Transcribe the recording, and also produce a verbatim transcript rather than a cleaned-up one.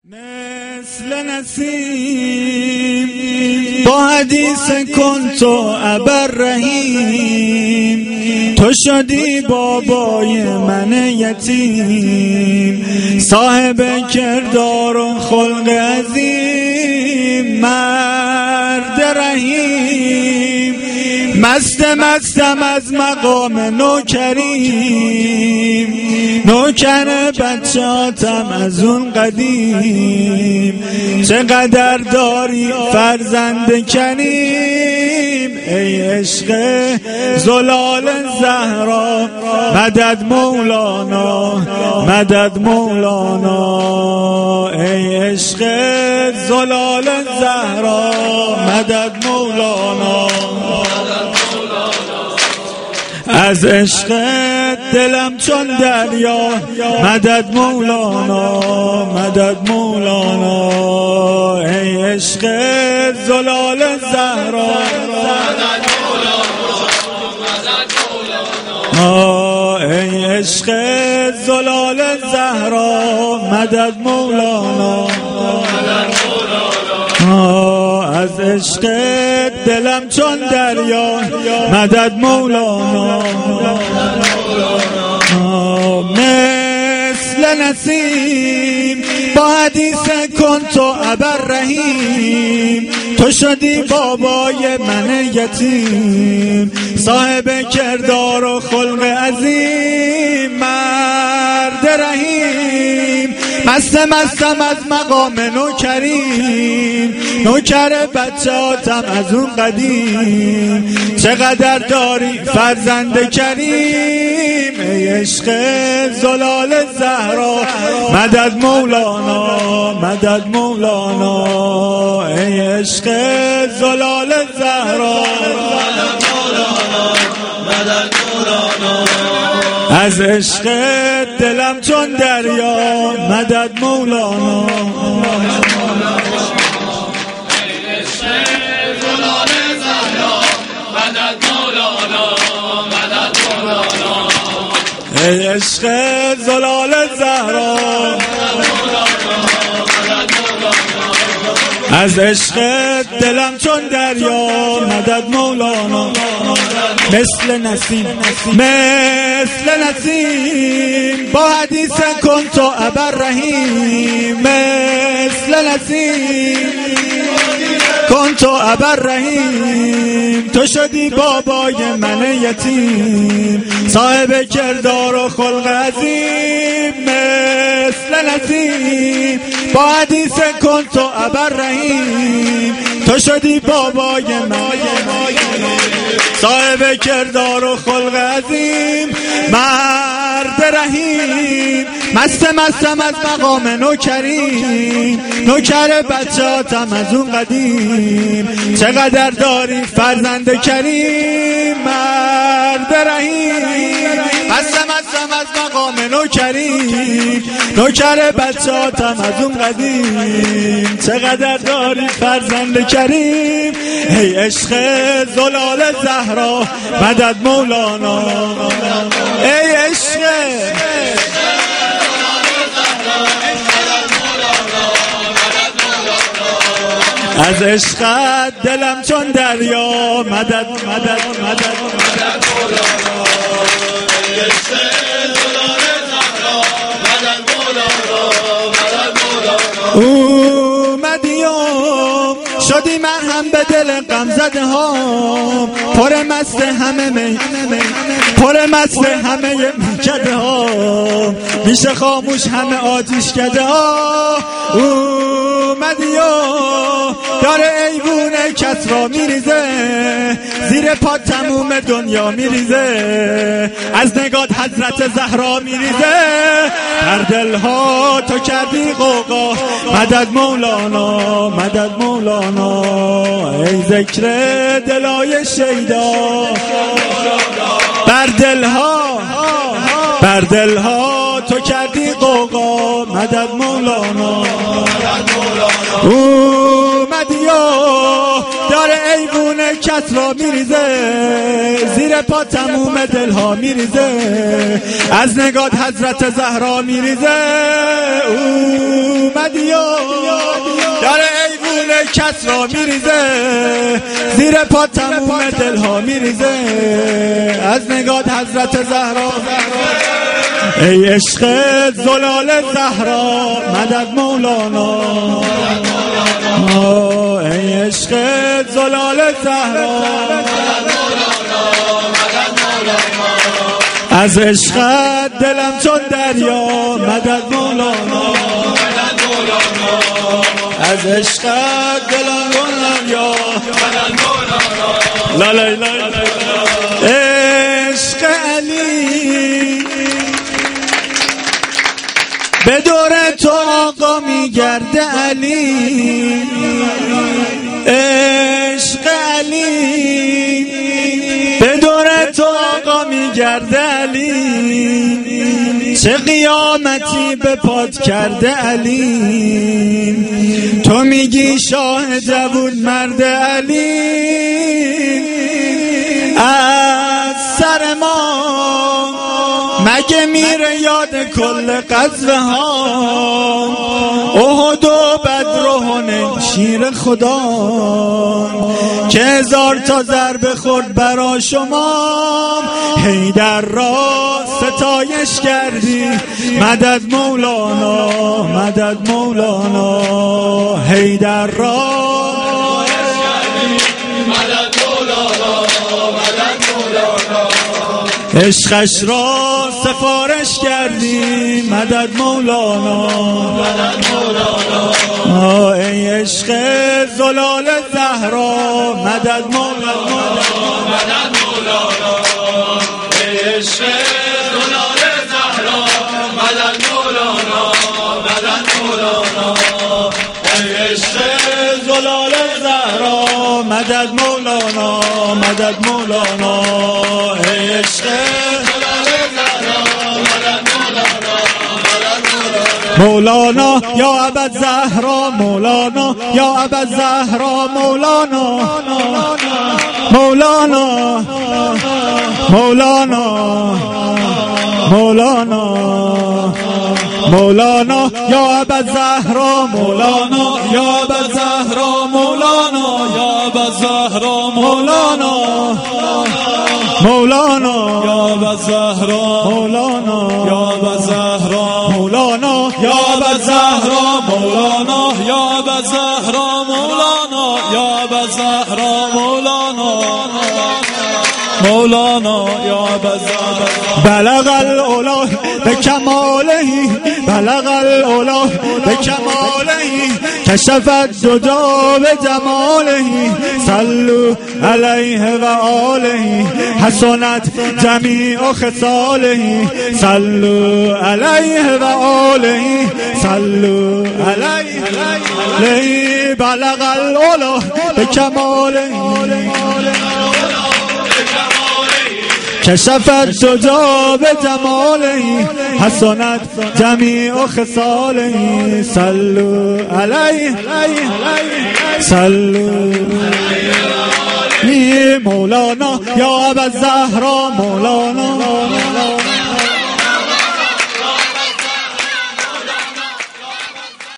مثل نسیم با حدیث کن تو ابر رحیم، تو شدی بابای من یتیم، صاحب کردار و خلق عظیم، مرد رحیم، مست مستم از مقام نوکریم، نوکر بچاتم از اون قدیم، چقدر داری فرزند کریم، ای عشق زلال زهرا مدد مولانا، مدد مولانا، ای عشق زلال زهرا مدد مولانا. از عشق دلم چون دریا مدد مولانا، مدد مولانا، ای عشق زلال زهرا مدد مولانا، ای عشق زلال زهرا مدد مولانا. از عشق دلم چون دریا مدد مولانا، مثل نسیم با حدیث کن تو ابر رحیم، تو شدی بابای من یتیم، صاحب کردار و خلق عظیم، مرد رحیم، مست مستم از مقام نوکریم، نوکر بچاتم از اون قدیم، چقدر داری فرزند کریم، ای عشق زلال زهرا مدد مولانا، مدد مولانا، ای عشق زلال زهرا مدد مولانا، مدد مولانا. از عشق دلم چون دریا مدد مولانا، ای عشق زلال زهرا، از عشق دلم چون دریا مدد مولانا. مثل نسیم مثل نسیم با حدیث کن تو ابر رحیم، مثل نسیم کن تو ابر رحیم، تو شدی بابای من یتیم، صاحب کردار و خلق عظیم، مثل نسیم با حدیث کن تو ابر رحیم، تو شدی بابای من صاحب کردار و خلق عظیم، مرد رحیم، مست مستم از مقام نوکریم، نوکر بچاتم از اون قدیم، چقدر داری فرزند کریم، مرد رحیم، مست مستم از مقام نوکریم، نوکر بچاتم از اون قدیم، چقدر داری فرزند کریم، ای عشق زلال زهرا مدد مولانا، ای عشق از عشقت دلم چون دریا مدد مدد مدد مدد مولانا، ای عشق زلال زهرا مدد مولانا، مدد مولانا. اومدیم شدی من هم به دل غم زده ها، پر مست همه می پر مست همه میکده ها، میشه خاموش همه آتیش کده ها. اومدی و داره ایوونه کس را میریزه، زیر پا تموم دنیا میریزه، از نگات حضرت زهرا میریزه، در دلها تو کردی غوغا مدد مولانا، مدد مولانا، ای ذکر دلای شیدا، بر دلها بر دلها تو کردی غوغا مدد مولانا. اومدی و داره ایوونه کس را میریزه، زیر پا تموم دلها میریزه، از نگات حضرت زهرا میریزه. اومدی و در ایوون کس را میریزه، زیر پا تموم دلها میریزه، از نگات حضرت زهرا. ای عشق زلال زهرا مدد مولانا، ای عشق زلال زهرا از عشقت دلم چون دریا مدد مولانا، از عشقت دلم چون دریا لا لا لا. عشق علی به دور تو آقا میگرده علی، عشق علی به دور تو آقا میگرده علی، چه قیامتی به پات کرده علی، تو میگی شاه جوون مرد علی، از سر ما مگه میره یاد کل غزوه ها، احد و بدر و حنین شیر خدا، که هزار تا ضربه خورد برا شما، حیدر را ستایش کردی مدد مولانا، مدد مولانا، حیدر را مدد مولانا، مدد مولانا، عشقش را سفارش کردی مدد مولانا، مدد مولانا، ای عشق زلال زهرا مدد مولانا، مدد مولانا، ای عشق زلال زهرا مدد مولانا، مدد مولانا، ای عشق زلال زهرا مدد مولانا، مدد مولانا، ای عشق مولانا یا ابا زهرا، مولانا یا ابا زهرا، مولانا مولانا مولانا مولانا مولانا یا ابا زهرا، مولانا یا ابا زهرا، مولانا یا ابا زهرا، مولانا مولانا یا ابا زهرا، مولانا یا ابا زهرا، مولانا یا ابا زهرا، مولانا یا ابا زهرا، مولانا یا ابا زهرا، مولانا مولانا یا ابا زهرا. بلغ العلا بکماله، بلغ العلا بکماله، کشف الدجا بجماله، صلوا علیه و آله، حسنت جمیع خصاله، صلوا علیه و آله، صلوا علیه. بلغ العلا بکماله، کشف الدجا بجماله، حسنت جمیع خصاله، صلوا علیه صلوا علیه. مولانا یا ابا زهرا، مولانا